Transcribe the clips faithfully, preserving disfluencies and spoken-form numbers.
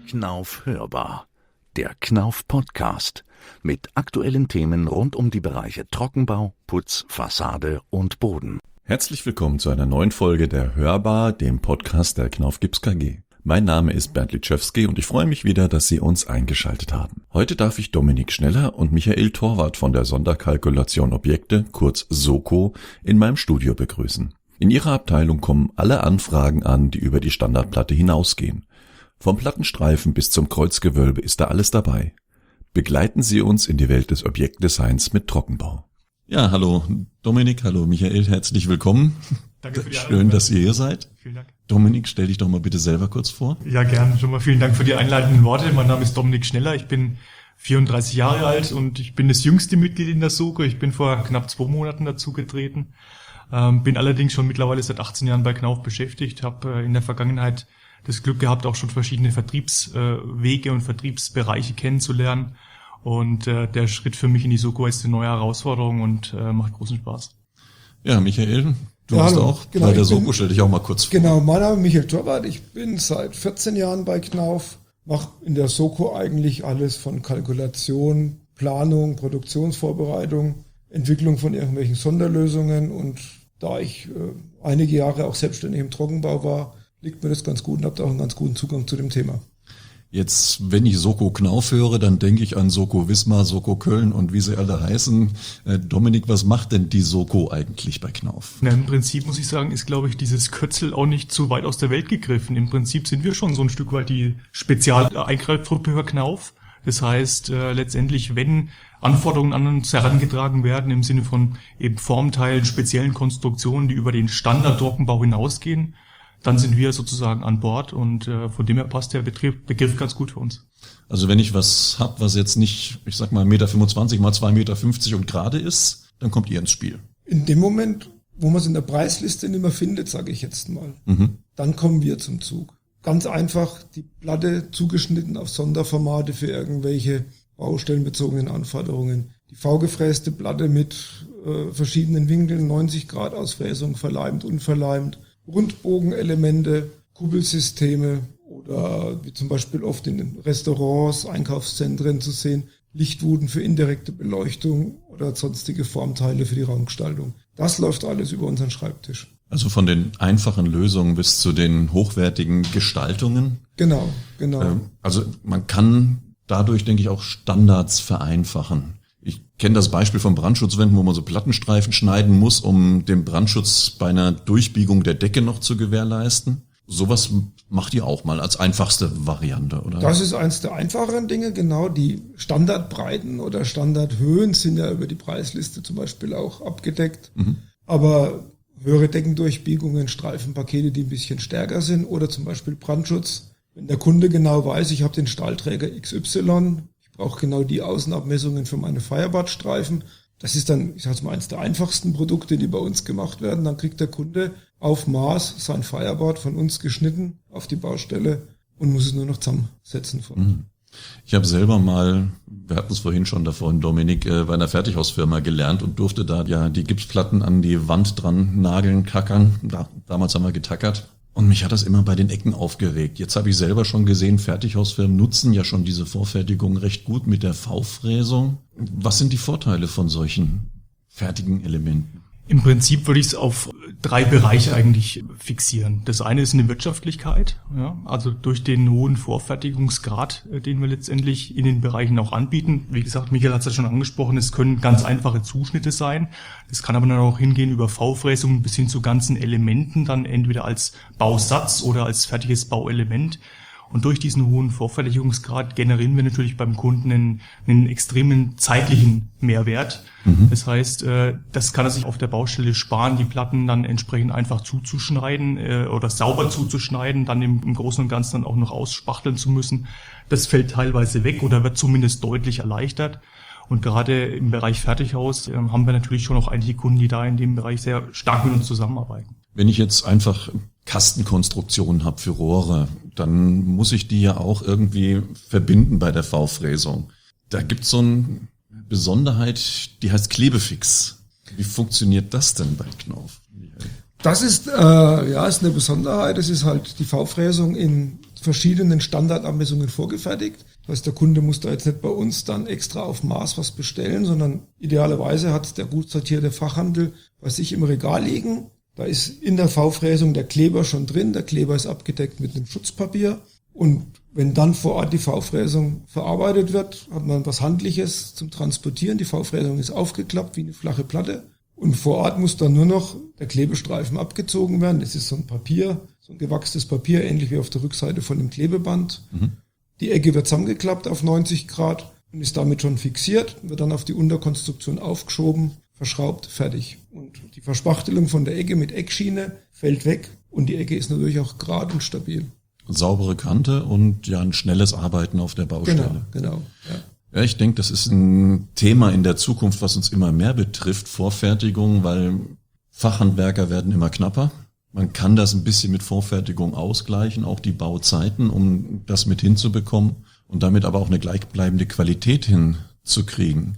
Knauf hörbar, der Knauf Podcast mit aktuellen Themen rund um die Bereiche Trockenbau, Putz, Fassade und Boden. Herzlich willkommen zu einer neuen Folge der Hörbar, dem Podcast der Knauf Gips K G. Mein Name ist Bernd Litschewski und ich freue mich wieder, dass Sie uns eingeschaltet haben. Heute darf ich Dominik Schneller und Michael Torwart von der Sonderkalkulation Objekte, kurz SOKO, in meinem Studio begrüßen. In ihrer Abteilung kommen alle Anfragen an, die über die Standardplatte hinausgehen. Vom Plattenstreifen bis zum Kreuzgewölbe ist da alles dabei. Begleiten Sie uns in die Welt des Objektdesigns mit Trockenbau. Ja, hallo Dominik, hallo Michael, herzlich willkommen. Danke für die Schön, dass ihr hier seid. Vielen Dank. Dominik, stell dich doch mal bitte selber kurz vor. Ja, gern. Schon mal vielen Dank für die einleitenden Worte. Mein Name ist Dominik Schneller, ich bin vierunddreißig Jahre alt und ich bin das jüngste Mitglied in der SOKO. Ich bin vor knapp zwei Monaten dazugetreten. Ähm, bin allerdings schon mittlerweile seit achtzehn Jahren bei Knauf beschäftigt, habe äh, in der Vergangenheit das Glück gehabt, auch schon verschiedene Vertriebswege äh, und Vertriebsbereiche kennenzulernen. Und äh, der Schritt für mich in die SOKO ist eine neue Herausforderung und äh, macht großen Spaß. Ja, Michael, du ja, bist hallo. auch Genau, bei der ich bin- SOKO, stell dich auch mal kurz vor. Genau, mein Name ist Michael Torwart. Ich bin seit vierzehn Jahren bei Knauf, mache in der SOKO eigentlich alles von Kalkulation, Planung, Produktionsvorbereitung, Entwicklung von irgendwelchen Sonderlösungen. Und da ich äh, einige Jahre auch selbstständig im Trockenbau war, liegt mir das ganz gut und habe da auch einen ganz guten Zugang zu dem Thema. Jetzt, wenn ich SOKO Knauf höre, dann denke ich an SOKO Wismar, SOKO Köln und wie sie alle heißen. Äh, Dominik, was macht denn die SOKO eigentlich bei Knauf? Na, im Prinzip muss ich sagen, ist, glaube ich, dieses Kürzel auch nicht zu weit aus der Welt gegriffen. Im Prinzip sind wir schon so ein Stück weit die Spezial-Eingreiftruppe für Knauf. Das heißt, äh, letztendlich, wenn Anforderungen an uns herangetragen werden, im Sinne von eben Formteilen, speziellen Konstruktionen, die über den Standard-Trockenbau hinausgehen, dann sind wir sozusagen an Bord und äh, von dem her passt der Begriff, Begriff ganz gut für uns. Also wenn ich was hab, was jetzt nicht, ich sag mal, eins Komma fünfundzwanzig mal zwei Komma fünfzig Meter und gerade ist, dann kommt ihr ins Spiel. In dem Moment, wo man es in der Preisliste nicht mehr findet, sage ich jetzt mal, Mhm. dann kommen wir zum Zug. Ganz einfach die Platte zugeschnitten auf Sonderformate für irgendwelche baustellenbezogenen Anforderungen. Die V-gefräste Platte mit äh, verschiedenen Winkeln, neunzig Grad Ausfräsung, verleimt, unverleimt, Rundbogenelemente, Kuppelsysteme oder wie zum Beispiel oft in den Restaurants, Einkaufszentren zu sehen, Lichtwuden für indirekte Beleuchtung oder sonstige Formteile für die Raumgestaltung. Das läuft alles über unseren Schreibtisch. Also von den einfachen Lösungen bis zu den hochwertigen Gestaltungen. Genau, genau. Ähm, Also man kann dadurch, denke ich, auch Standards vereinfachen. Ich kenne das Beispiel von Brandschutzwänden, wo man so Plattenstreifen schneiden muss, um den Brandschutz bei einer Durchbiegung der Decke noch zu gewährleisten. Sowas macht ihr auch mal als einfachste Variante, oder? Das ist eins der einfacheren Dinge, genau. Die Standardbreiten oder Standardhöhen sind ja über die Preisliste zum Beispiel auch abgedeckt. Mhm. Aber höhere Deckendurchbiegungen, Streifenpakete, die ein bisschen stärker sind oder zum Beispiel Brandschutz. Wenn der Kunde genau weiß, ich habe den Stahlträger X Y, ich brauche genau die Außenabmessungen für meine Fireboard-Streifen. Das ist dann, ich sage mal, eins der einfachsten Produkte, die bei uns gemacht werden. Dann kriegt der Kunde auf Maß sein Fireboard von uns geschnitten auf die Baustelle und muss es nur noch zusammensetzen. Von. Mhm. Ich habe selber mal, wir hatten es vorhin schon davon, Dominik, äh, bei einer Fertighausfirma gelernt und durfte da ja die Gipsplatten an die Wand dran nageln, kackern. Da, damals haben wir getackert. Und mich hat das immer bei den Ecken aufgeregt. Jetzt habe ich selber schon gesehen, Fertighausfirmen nutzen ja schon diese Vorfertigung recht gut mit der V-Fräsung. Was sind die Vorteile von solchen fertigen Elementen? Im Prinzip würde ich es auf drei Bereiche eigentlich fixieren. Das eine ist eine Wirtschaftlichkeit, ja, also durch den hohen Vorfertigungsgrad, äh, den wir letztendlich in den Bereichen auch anbieten. Wie gesagt, Michael hat es ja schon angesprochen, es können ganz einfache Zuschnitte sein. Das kann aber dann auch hingehen über V-Fräsungen bis hin zu ganzen Elementen, dann entweder als Bausatz oder als fertiges Bauelement. Und durch diesen hohen Vorfertigungsgrad generieren wir natürlich beim Kunden einen, einen extremen zeitlichen Mehrwert. Mhm. Das heißt, äh, das kann er sich auf der Baustelle sparen, die Platten dann entsprechend einfach zuzuschneiden äh, oder sauber zuzuschneiden, dann im, im Großen und Ganzen dann auch noch ausspachteln zu müssen. Das fällt teilweise weg oder wird zumindest deutlich erleichtert. Und gerade im Bereich Fertighaus äh, haben wir natürlich schon auch einige Kunden, die da in dem Bereich sehr stark mit uns zusammenarbeiten. Wenn ich jetzt einfach Kastenkonstruktionen habe für Rohre, dann muss ich die ja auch irgendwie verbinden bei der V-Fräsung. Da gibt's so eine Besonderheit, die heißt Klebefix. Wie funktioniert das denn bei Knauf? Das ist, äh, ja, ist eine Besonderheit. Das ist halt die V-Fräsung in verschiedenen Standardabmessungen vorgefertigt. Das heißt, der Kunde muss da jetzt nicht bei uns dann extra auf Maß was bestellen, sondern idealerweise hat der gut sortierte Fachhandel bei sich im Regal liegen. Da ist in der V-Fräsung der Kleber schon drin. Der Kleber ist abgedeckt mit einem Schutzpapier. Und wenn dann vor Ort die V-Fräsung verarbeitet wird, hat man was Handliches zum Transportieren. Die V-Fräsung ist aufgeklappt wie eine flache Platte. Und vor Ort muss dann nur noch der Klebestreifen abgezogen werden. Das ist so ein Papier, so ein gewachstes Papier, ähnlich wie auf der Rückseite von dem Klebeband. Mhm. Die Ecke wird zusammengeklappt auf neunzig Grad und ist damit schon fixiert, wird dann auf die Unterkonstruktion aufgeschoben, verschraubt, fertig. Und die Verspachtelung von der Ecke mit Eckschiene fällt weg und die Ecke ist natürlich auch gerade und stabil. Saubere Kante und ja ein schnelles Arbeiten auf der Baustelle. Genau, genau. Ja. Ja, ich denke, das ist ein Thema in der Zukunft, was uns immer mehr betrifft, Vorfertigung, weil Fachhandwerker werden immer knapper. Man kann das ein bisschen mit Vorfertigung ausgleichen, auch die Bauzeiten, um das mit hinzubekommen und damit aber auch eine gleichbleibende Qualität hinzukriegen.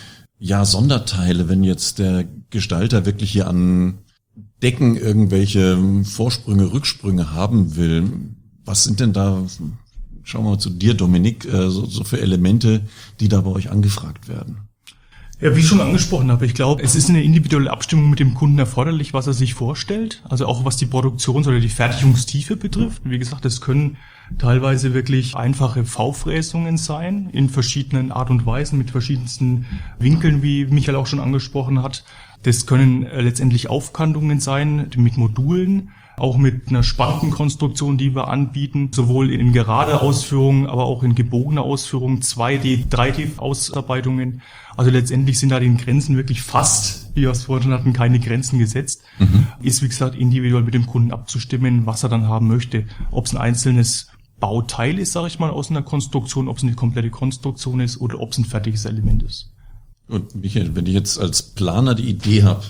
Ja, Sonderteile, wenn jetzt der Gestalter wirklich hier an Decken irgendwelche Vorsprünge, Rücksprünge haben will, was sind denn da... Schauen wir mal zu dir, Dominik, so, so für Elemente, die da bei euch angefragt werden. Ja, wie ich schon angesprochen habe, ich glaube, es ist eine individuelle Abstimmung mit dem Kunden erforderlich, was er sich vorstellt. Also auch was die Produktions- oder die Fertigungstiefe betrifft. Wie gesagt, es können teilweise wirklich einfache V-Fräsungen sein, in verschiedenen Art und Weisen, mit verschiedensten Winkeln, wie Michael auch schon angesprochen hat. Das können letztendlich Aufkantungen sein mit Modulen, auch mit einer Spantenkonstruktion, die wir anbieten, sowohl in gerade Ausführungen, aber auch in gebogene Ausführungen, zwei D, drei D-Ausarbeitungen. Also letztendlich sind da den Grenzen wirklich fast, wie wir es vorhin hatten, keine Grenzen gesetzt. Mhm. Ist, wie gesagt, individuell mit dem Kunden abzustimmen, was er dann haben möchte. Ob es ein einzelnes Bauteil ist, sage ich mal, aus einer Konstruktion, ob es eine komplette Konstruktion ist oder ob es ein fertiges Element ist. Und Michael, wenn ich jetzt als Planer die Idee habe,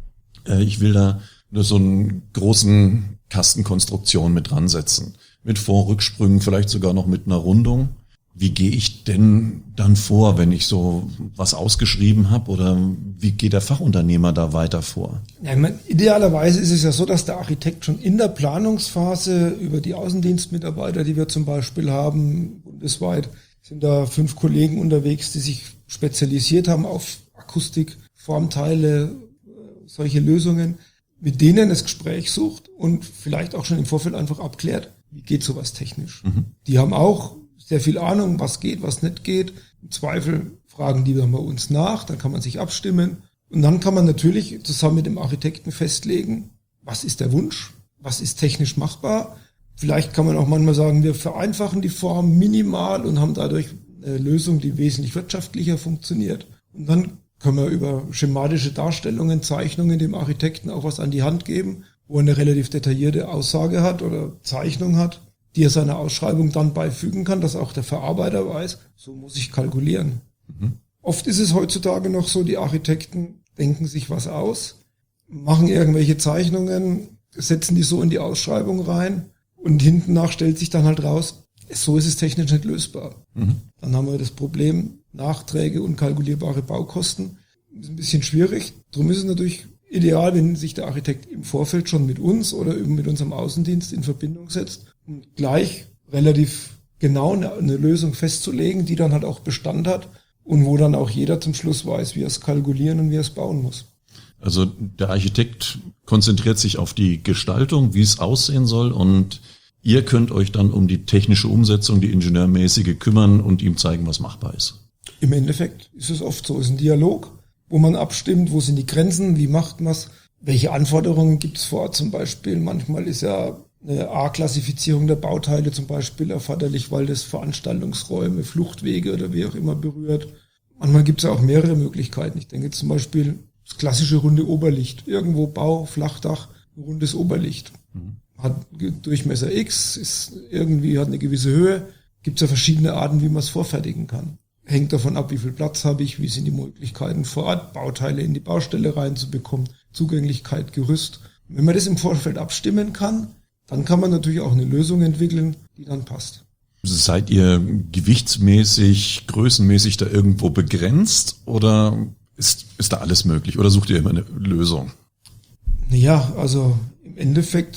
äh, ich will da nur so einen großen Kastenkonstruktion mit dran setzen. Mit Vor-, Rücksprüngen, vielleicht sogar noch mit einer Rundung. Wie gehe ich denn dann vor, wenn ich so was ausgeschrieben habe? Oder wie geht der Fachunternehmer da weiter vor? Ja, ich meine, idealerweise ist es ja so, dass der Architekt schon in der Planungsphase über die Außendienstmitarbeiter, die wir zum Beispiel haben, bundesweit, sind da fünf Kollegen unterwegs, die sich spezialisiert haben auf Akustik, Formteile, solche Lösungen, mit denen das Gespräch sucht und vielleicht auch schon im Vorfeld einfach abklärt, wie geht sowas technisch. Mhm. Die haben auch sehr viel Ahnung, was geht, was nicht geht. Im Zweifel fragen die dann bei uns nach, dann kann man sich abstimmen. Und dann kann man natürlich zusammen mit dem Architekten festlegen, was ist der Wunsch, was ist technisch machbar. Vielleicht kann man auch manchmal sagen, wir vereinfachen die Form minimal und haben dadurch eine Lösung, die wesentlich wirtschaftlicher funktioniert. Und dann können wir über schematische Darstellungen, Zeichnungen dem Architekten auch was an die Hand geben, wo er eine relativ detaillierte Aussage hat oder Zeichnung hat, die er seiner Ausschreibung dann beifügen kann, dass auch der Verarbeiter weiß, so muss ich kalkulieren. Mhm. Oft ist es heutzutage noch so, die Architekten denken sich was aus, machen irgendwelche Zeichnungen, setzen die so in die Ausschreibung rein und hinten nach stellt sich dann halt raus, so ist es technisch nicht lösbar. Mhm. Dann haben wir das Problem, Nachträge, unkalkulierbare Baukosten. Das ist ein bisschen schwierig. Darum ist es natürlich ideal, wenn sich der Architekt im Vorfeld schon mit uns oder eben mit unserem Außendienst in Verbindung setzt, um gleich relativ genau eine, eine Lösung festzulegen, die dann halt auch Bestand hat und wo dann auch jeder zum Schluss weiß, wie er es kalkulieren und wie er es bauen muss. Also der Architekt konzentriert sich auf die Gestaltung, wie es aussehen soll, und ihr könnt euch dann um die technische Umsetzung, die ingenieurmäßige kümmern und ihm zeigen, was machbar ist. Im Endeffekt ist es oft so, es ist ein Dialog, wo man abstimmt, wo sind die Grenzen, wie macht man es, welche Anforderungen gibt es vor Ort zum Beispiel. Manchmal ist ja eine A-Klassifizierung der Bauteile zum Beispiel erforderlich, weil das Veranstaltungsräume, Fluchtwege oder wie auch immer berührt. Manchmal gibt es ja auch mehrere Möglichkeiten. Ich denke zum Beispiel das klassische runde Oberlicht. Irgendwo Bau, Flachdach, ein rundes Oberlicht. Mhm. Hat Durchmesser X, ist irgendwie hat eine gewisse Höhe. Gibt es ja verschiedene Arten, wie man es vorfertigen kann. Hängt davon ab, wie viel Platz habe ich, wie sind die Möglichkeiten vor Ort, Bauteile in die Baustelle reinzubekommen, Zugänglichkeit, Gerüst. Und wenn man das im Vorfeld abstimmen kann, dann kann man natürlich auch eine Lösung entwickeln, die dann passt. Seid ihr gewichtsmäßig, größenmäßig da irgendwo begrenzt oder ist, ist da alles möglich oder sucht ihr immer eine Lösung? Naja, also im Endeffekt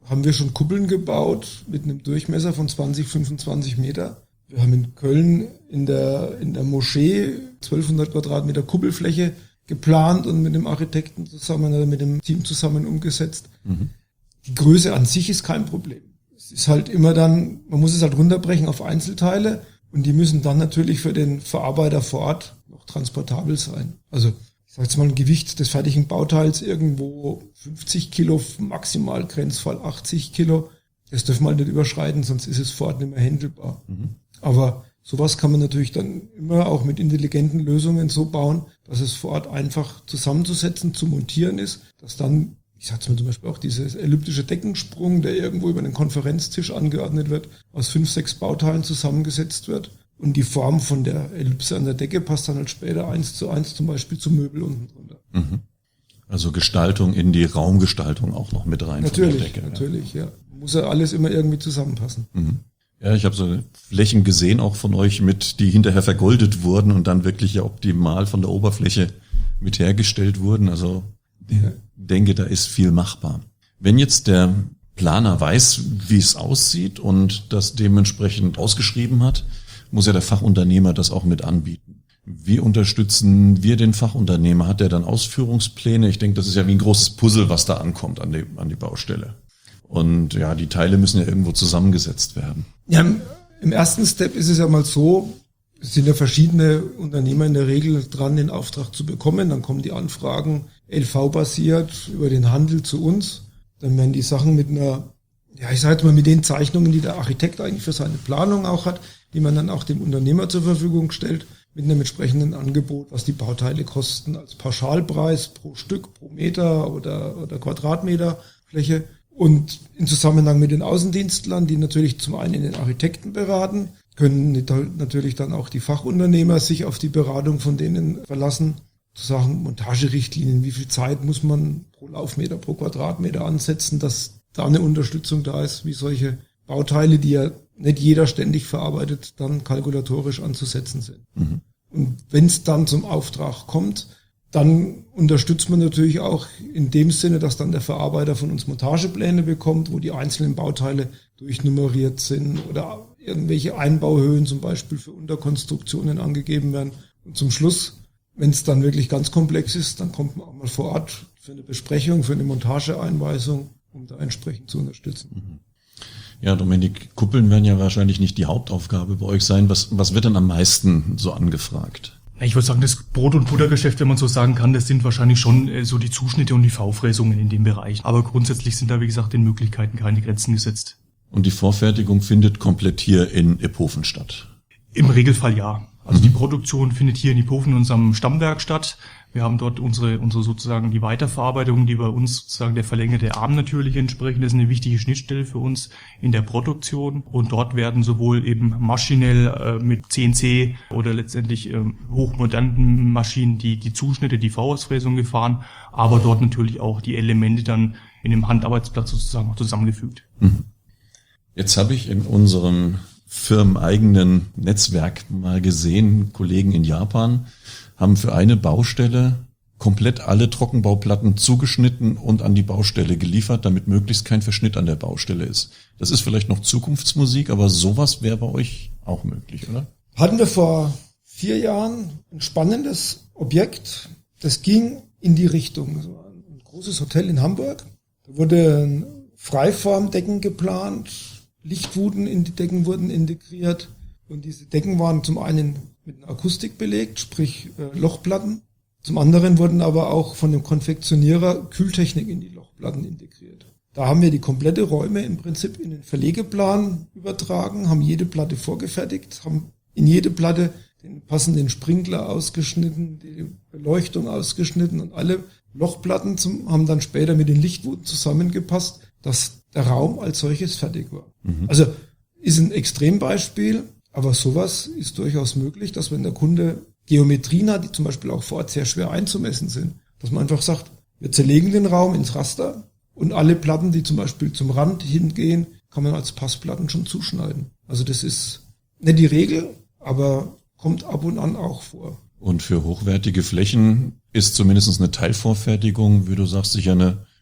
haben wir schon Kuppeln gebaut mit einem Durchmesser von zwanzig, fünfundzwanzig Meter. Wir haben in Köln in der, in der Moschee zwölfhundert Quadratmeter Kuppelfläche geplant und mit dem Architekten zusammen oder mit dem Team zusammen umgesetzt. Mhm. Die Größe an sich ist kein Problem. Es ist halt immer dann, man muss es halt runterbrechen auf Einzelteile und die müssen dann natürlich für den Verarbeiter vor Ort noch transportabel sein. Also ich sage jetzt mal ein Gewicht des fertigen Bauteils irgendwo fünfzig Kilo, maximal Grenzfall achtzig Kilo. Das dürfen wir halt nicht überschreiten, sonst ist es vor Ort nicht mehr händelbar. Mhm. Aber sowas kann man natürlich dann immer auch mit intelligenten Lösungen so bauen, dass es vor Ort einfach zusammenzusetzen, zu montieren ist, dass dann, ich sag's mal zum Beispiel auch, dieses elliptische Deckensprung, der irgendwo über einen Konferenztisch angeordnet wird, aus fünf, sechs Bauteilen zusammengesetzt wird. Und die Form von der Ellipse an der Decke passt dann halt später eins zu eins zum Beispiel zum Möbel unten drunter. Mhm. Also Gestaltung in die Raumgestaltung auch noch mit rein. Natürlich, von der Decke, natürlich, ja. ja. Muss ja alles immer irgendwie zusammenpassen. Mhm. Ja, ich habe so Flächen gesehen, auch von euch mit, die hinterher vergoldet wurden und dann wirklich ja optimal von der Oberfläche mit hergestellt wurden. Also ich ja. denke, da ist viel machbar. Wenn jetzt der Planer weiß, wie es aussieht und das dementsprechend ausgeschrieben hat, muss ja der Fachunternehmer das auch mit anbieten. Wie unterstützen wir den Fachunternehmer? Hat der dann Ausführungspläne? Ich denke, das ist ja wie ein großes Puzzle, was da ankommt an die, an die Baustelle. Und ja, die Teile müssen ja irgendwo zusammengesetzt werden. Ja, im ersten Step ist es ja mal so, es sind ja verschiedene Unternehmer in der Regel dran, den Auftrag zu bekommen. Dann kommen die Anfragen L V-basiert über den Handel zu uns. Dann werden die Sachen mit einer, ja, ich sage jetzt mal mit den Zeichnungen, die der Architekt eigentlich für seine Planung auch hat, die man dann auch dem Unternehmer zur Verfügung stellt, mit einem entsprechenden Angebot, was die Bauteile kosten, als Pauschalpreis pro Stück, pro Meter oder, oder Quadratmeter Fläche. Und in Zusammenhang mit den Außendienstlern, die natürlich zum einen den Architekten beraten, können natürlich dann auch die Fachunternehmer sich auf die Beratung von denen verlassen. Zu sagen, Montagerichtlinien, wie viel Zeit muss man pro Laufmeter, pro Quadratmeter ansetzen, dass da eine Unterstützung da ist, wie solche Bauteile, die ja nicht jeder ständig verarbeitet, dann kalkulatorisch anzusetzen sind. Mhm. Und wenn es dann zum Auftrag kommt, dann unterstützt man natürlich auch in dem Sinne, dass dann der Verarbeiter von uns Montagepläne bekommt, wo die einzelnen Bauteile durchnummeriert sind oder irgendwelche Einbauhöhen zum Beispiel für Unterkonstruktionen angegeben werden. Und zum Schluss, wenn es dann wirklich ganz komplex ist, dann kommt man auch mal vor Ort für eine Besprechung, für eine Montageeinweisung, um da entsprechend zu unterstützen. Ja, Dominik, Kuppeln werden ja wahrscheinlich nicht die Hauptaufgabe bei euch sein. Was, was wird denn am meisten so angefragt? Ich würde sagen, das Brot- und Buttergeschäft, wenn man so sagen kann, das sind wahrscheinlich schon so die Zuschnitte und die V-Fräsungen in dem Bereich. Aber grundsätzlich sind da, wie gesagt, den Möglichkeiten keine Grenzen gesetzt. Und die Vorfertigung findet komplett hier in Iphofen statt? Im Regelfall ja. Also mhm. die Produktion findet hier in Iphofen in unserem Stammwerk statt. Wir haben dort unsere, unsere sozusagen die Weiterverarbeitung, die bei uns sozusagen der verlängerte Arm natürlich entsprechen. Das ist eine wichtige Schnittstelle für uns in der Produktion. Und dort werden sowohl eben maschinell äh, mit C N C oder letztendlich äh, hochmodernen Maschinen die, die Zuschnitte, die V-Ausfräsung gefahren, aber dort natürlich auch die Elemente dann in dem Handarbeitsplatz sozusagen auch zusammengefügt. Mhm. Jetzt habe ich in unserem firmeneigenen Netzwerk mal gesehen, Kollegen in Japan haben für eine Baustelle komplett alle Trockenbauplatten zugeschnitten und an die Baustelle geliefert, damit möglichst kein Verschnitt an der Baustelle ist. Das ist vielleicht noch Zukunftsmusik, aber sowas wäre bei euch auch möglich, oder? Hatten wir vor vier Jahren ein spannendes Objekt, das ging in die Richtung. So ein großes Hotel in Hamburg. Da wurde Freiformdecken geplant, Lichtwuden in die Decken wurden integriert und diese Decken waren zum einen mit einer Akustik belegt, sprich äh, Lochplatten. Zum anderen wurden aber auch von dem Konfektionierer Kühltechnik in die Lochplatten integriert. Da haben wir die komplette Räume im Prinzip in den Verlegeplan übertragen, haben jede Platte vorgefertigt, haben in jede Platte den passenden Sprinkler ausgeschnitten, die Beleuchtung ausgeschnitten und alle Lochplatten zum, haben dann später mit den Lichtwuden zusammengepasst, dass der Raum als solches fertig war. Mhm. Also ist ein Extrembeispiel, aber sowas ist durchaus möglich, dass wenn der Kunde Geometrien hat, die zum Beispiel auch vor Ort sehr schwer einzumessen sind, dass man einfach sagt, wir zerlegen den Raum ins Raster und alle Platten, die zum Beispiel zum Rand hingehen, kann man als Passplatten schon zuschneiden. Also das ist nicht die Regel, aber kommt ab und an auch vor. Und für hochwertige Flächen ist zumindest eine Teilvorfertigung, wie du sagst, sicher eine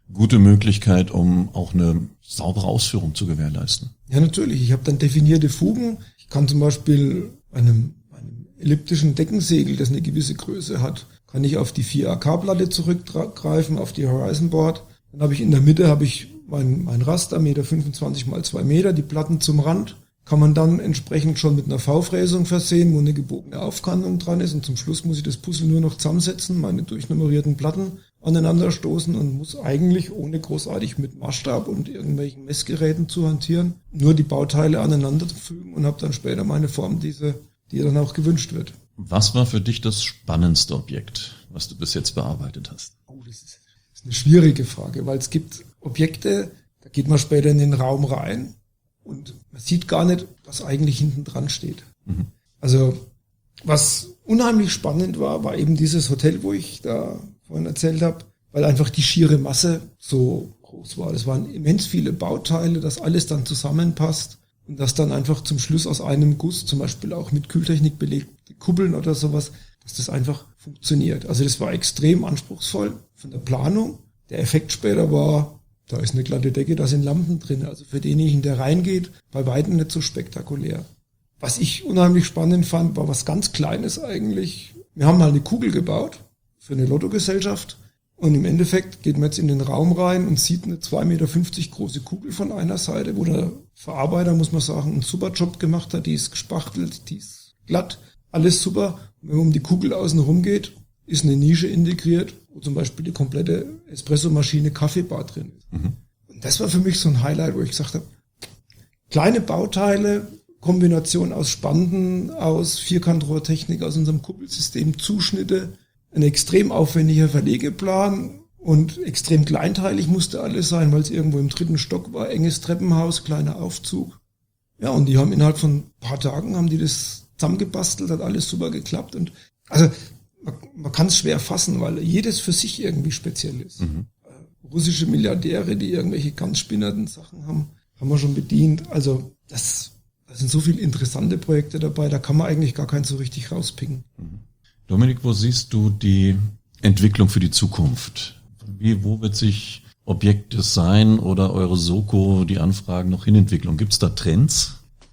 gute Möglichkeit, um auch eine saubere Ausführung zu gewährleisten. Ja, natürlich. Ich habe dann definierte Fugen. Ich kann zum Beispiel einem, einem elliptischen Deckensegel, das eine gewisse Größe hat, kann ich auf die vier A K-Platte zurückgreifen, auf die Horizon Board. Dann habe ich in der Mitte habe ich mein, mein Raster, Meter fünfundzwanzig mal zwei Meter, die Platten zum Rand. Kann man dann entsprechend schon mit einer V-Fräsung versehen, wo eine gebogene Aufkantung dran ist. Und zum Schluss muss ich das Puzzle nur noch zusammensetzen, meine durchnummerierten Platten aneinander stoßen und muss eigentlich, ohne großartig mit Maßstab und irgendwelchen Messgeräten zu hantieren, nur die Bauteile aneinander fügen und habe dann später meine Form, diese, die dann auch gewünscht wird. Was war für dich das spannendste Objekt, was du bis jetzt bearbeitet hast? Oh, das ist, das ist eine schwierige Frage, weil es gibt Objekte, da geht man später in den Raum rein und man sieht gar nicht, was eigentlich hinten dran steht. Mhm. Also was unheimlich spannend war, war eben dieses Hotel, wo ich da vorhin erzählt habe, weil einfach die schiere Masse so groß war. Das waren immens viele Bauteile, dass alles dann zusammenpasst und dass dann einfach zum Schluss aus einem Guss, zum Beispiel auch mit Kühltechnik belegte Kuppeln oder sowas, dass das einfach funktioniert. Also das war extrem anspruchsvoll von der Planung. Der Effekt später war, da ist eine glatte Decke, da sind Lampen drin. Also für denjenigen, der reingeht, bei weitem nicht so spektakulär. Was ich unheimlich spannend fand, war was ganz Kleines eigentlich. Wir haben mal eine Kugel gebaut für eine Lottogesellschaft und im Endeffekt geht man jetzt in den Raum rein und sieht eine zwei Meter fünfzig große Kugel von einer Seite, wo der Verarbeiter, muss man sagen, einen super Job gemacht hat. Die ist gespachtelt, die ist glatt, alles super. Und wenn man um die Kugel außen rum geht, ist eine Nische integriert, wo zum Beispiel die komplette Espressomaschine Kaffeebar drin ist. Mhm. Und das war für mich so ein Highlight, wo ich gesagt habe, kleine Bauteile, Kombination aus Spanden, aus Vierkantrohrtechnik, aus unserem Kuppelsystem, Zuschnitte, ein extrem aufwendiger Verlegeplan und extrem kleinteilig musste alles sein, weil es irgendwo im dritten Stock war, enges Treppenhaus, kleiner Aufzug. Ja, und die haben innerhalb von ein paar Tagen haben die das zusammengebastelt, hat alles super geklappt und also man, man kann es schwer fassen, weil jedes für sich irgendwie speziell ist. Mhm. Äh, russische Milliardäre, die irgendwelche ganz spinnerten Sachen haben, haben wir schon bedient. Also das, das sind so viele interessante Projekte dabei, da kann man eigentlich gar keinen so richtig rauspicken. Mhm. Dominik, wo siehst du die Entwicklung für die Zukunft? Wie, wo wird sich Objektdesign oder eure Soko, die Anfragen noch hinentwickeln? Gibt es da Trends?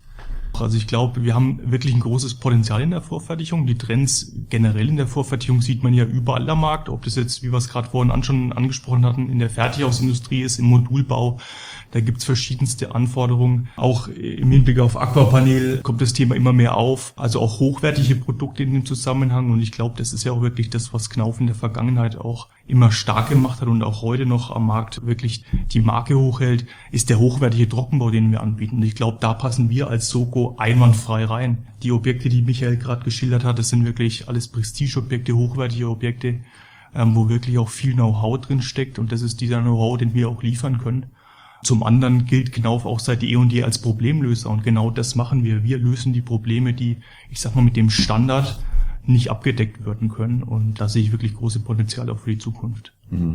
Also ich glaube, wir haben wirklich ein großes Potenzial in der Vorfertigung. Die Trends generell in der Vorfertigung sieht man ja überall am Markt. Ob das jetzt, wie wir es gerade vorhin an schon angesprochen hatten, in der Fertighausindustrie ist, im Modulbau. Da gibt's verschiedenste Anforderungen. Auch im Hinblick auf Aquapanel kommt das Thema immer mehr auf. Also auch hochwertige Produkte in dem Zusammenhang. Und ich glaube, das ist ja auch wirklich das, was Knauf in der Vergangenheit auch immer stark gemacht hat und auch heute noch am Markt wirklich die Marke hochhält, ist der hochwertige Trockenbau, den wir anbieten. Und ich glaube, da passen wir als Soko einwandfrei rein. Die Objekte, die Michael gerade geschildert hat, das sind wirklich alles Prestigeobjekte, hochwertige Objekte, ähm, wo wirklich auch viel Know-how drin steckt. Und das ist dieser Know-how, den wir auch liefern können. Zum anderen gilt Knauf auch seit eh und je als Problemlöser und genau das machen wir. Wir lösen die Probleme, die, ich sag mal, mit dem Standard nicht abgedeckt werden können und da sehe ich wirklich große Potenziale auch für die Zukunft.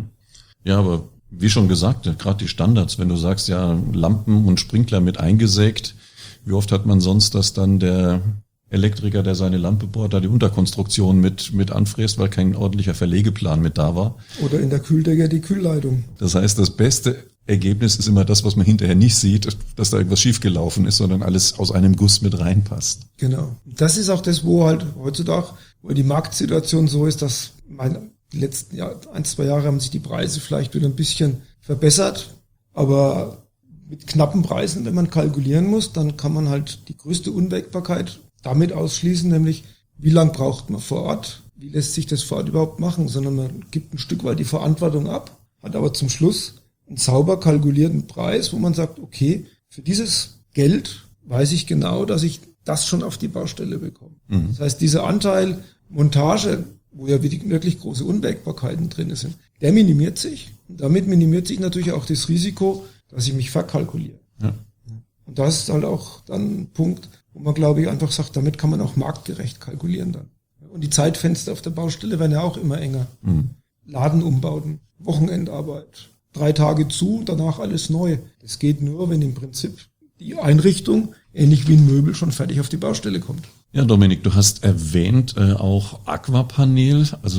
Ja, aber wie schon gesagt, gerade die Standards, wenn du sagst, ja, Lampen und Sprinkler mit eingesägt, wie oft hat man sonst, dass dann der Elektriker, der seine Lampe bohrt, da die Unterkonstruktion mit mit anfräst, weil kein ordentlicher Verlegeplan mit da war. Oder in der Kühldecker die Kühlleitung. Das heißt, das beste Ergebnis ist immer das, was man hinterher nicht sieht, dass da irgendwas schiefgelaufen ist, sondern alles aus einem Guss mit reinpasst. Genau. Das ist auch das, wo halt heutzutage, wo die Marktsituation so ist, dass meine, die letzten Jahr, ein, zwei Jahre haben sich die Preise vielleicht wieder ein bisschen verbessert, aber mit knappen Preisen, wenn man kalkulieren muss, dann kann man halt die größte Unwägbarkeit damit ausschließen, nämlich wie lang braucht man vor Ort, wie lässt sich das vor Ort überhaupt machen, sondern man gibt ein Stück weit die Verantwortung ab, hat aber zum Schluss einen sauber kalkulierten Preis, wo man sagt, okay, für dieses Geld weiß ich genau, dass ich das schon auf die Baustelle bekomme. Mhm. Das heißt, dieser Anteil Montage, wo ja wirklich große Unwägbarkeiten drin sind, der minimiert sich. Und damit minimiert sich natürlich auch das Risiko, dass ich mich verkalkuliere. Ja. Und das ist halt auch dann ein Punkt, wo man, glaube ich, einfach sagt, damit kann man auch marktgerecht kalkulieren dann. Und die Zeitfenster auf der Baustelle werden ja auch immer enger. Mhm. Ladenumbauten, Wochenendarbeit, drei Tage zu, danach alles neu. Das geht nur, wenn im Prinzip die Einrichtung, ähnlich wie ein Möbel, schon fertig auf die Baustelle kommt. Ja, Dominik, du hast erwähnt äh, auch Aquapanel. Also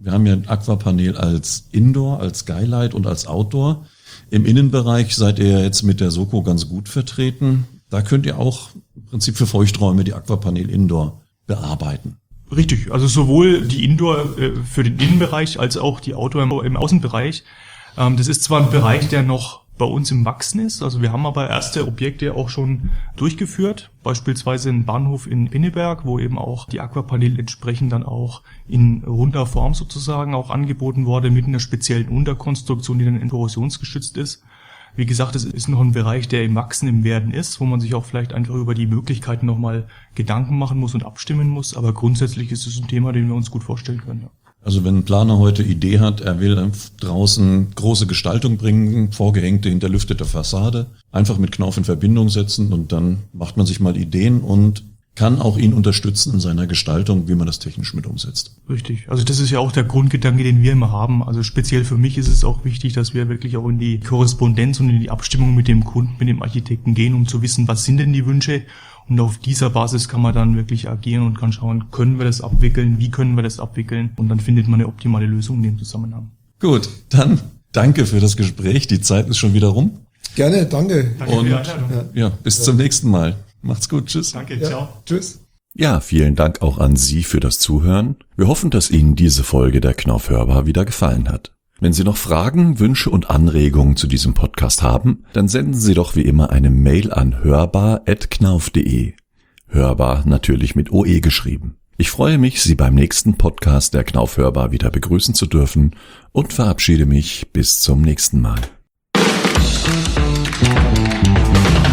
Wir haben ja ein Aquapanel als Indoor, als Skylight und als Outdoor. Im Innenbereich seid ihr jetzt mit der Soko ganz gut vertreten. Da könnt ihr auch im Prinzip für Feuchträume die Aquapanel Indoor bearbeiten. Richtig, also sowohl die Indoor äh, für den Innenbereich als auch die Outdoor im, im Außenbereich. Ähm, das ist zwar ein Bereich, der noch bei uns im Wachsen ist, also wir haben aber erste Objekte auch schon durchgeführt, beispielsweise einen Bahnhof in Pinneberg, wo eben auch die Aquapanel entsprechend dann auch in runder Form sozusagen auch angeboten wurde, mit einer speziellen Unterkonstruktion, die dann korrosionsgeschützt ist. Wie gesagt, es ist noch ein Bereich, der im Wachsen, im Werden ist, wo man sich auch vielleicht einfach über die Möglichkeiten nochmal Gedanken machen muss und abstimmen muss. Aber grundsätzlich ist es ein Thema, den wir uns gut vorstellen können. Ja. Also wenn ein Planer heute Idee hat, er will draußen große Gestaltung bringen, vorgehängte, hinterlüftete Fassade, einfach mit Knauf in Verbindung setzen und dann macht man sich mal Ideen und kann auch ihn unterstützen in seiner Gestaltung, wie man das technisch mit umsetzt. Richtig. Also das ist ja auch der Grundgedanke, den wir immer haben. Also speziell für mich ist es auch wichtig, dass wir wirklich auch in die Korrespondenz und in die Abstimmung mit dem Kunden, mit dem Architekten gehen, um zu wissen, was sind denn die Wünsche. Und auf dieser Basis kann man dann wirklich agieren und kann schauen, können wir das abwickeln, wie können wir das abwickeln. Und dann findet man eine optimale Lösung in dem Zusammenhang. Gut, dann danke für das Gespräch. Die Zeit ist schon wieder rum. Gerne, danke. Danke für die Einladung. Ja, ja bis ja. zum nächsten Mal. Macht's gut, tschüss. Danke, Ja, ciao. tschüss. Ja, vielen Dank auch an Sie für das Zuhören. Wir hoffen, dass Ihnen diese Folge der Knauf Hörbar wieder gefallen hat. Wenn Sie noch Fragen, Wünsche und Anregungen zu diesem Podcast haben, dann senden Sie doch wie immer eine Mail an hörbar at knauf punkt de. Hörbar natürlich mit O E geschrieben. Ich freue mich, Sie beim nächsten Podcast der Knauf Hörbar wieder begrüßen zu dürfen und verabschiede mich bis zum nächsten Mal.